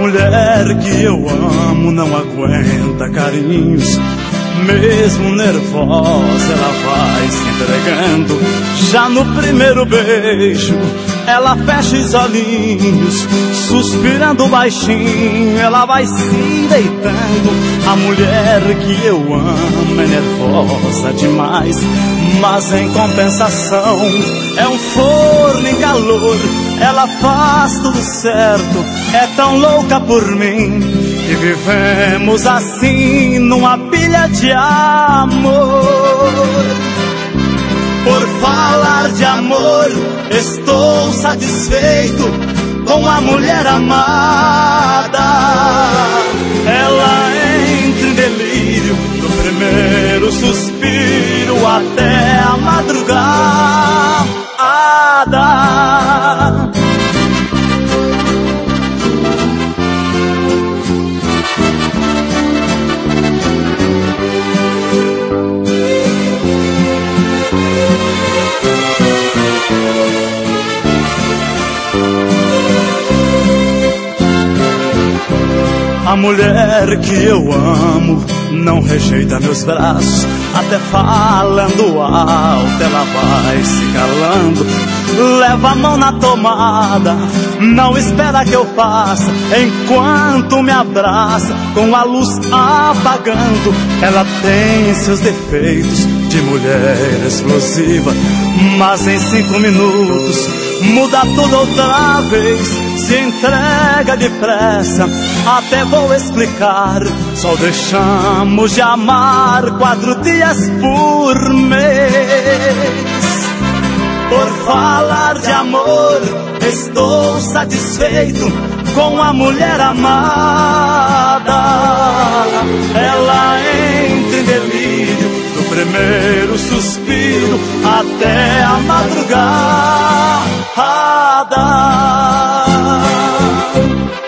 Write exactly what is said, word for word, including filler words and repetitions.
mulher que eu amo não aguenta carinhos. Mesmo nervosa ela vai se entregando. Já no primeiro beijo ela fecha os olhinhos, suspirando baixinho ela vai se deitando. A mulher que eu amo é nervosa demais, mas em compensação é um forno em calor. Ela faz tudo certo, é tão louca por mim, e vivemos assim numa pilha de amor. Por falar de amor, estou satisfeito com a mulher amada. Ela entra em delírio do primeiro suspiro até a madrugada. A mulher que eu amo não rejeita meus braços, até falando alto ela vai se calando. Leva a mão na tomada, não espera que eu passe, enquanto me abraça com a luz apagando. Ela tem seus defeitos de mulher explosiva, mas em cinco minutos muda tudo outra vez. Se entrega depressa, até vou explicar. Só deixamos de amar quatro dias por mês. Por falar de amor, estou satisfeito com a mulher amada. Ela entra em delírio do primeiro suspiro até a madrugada.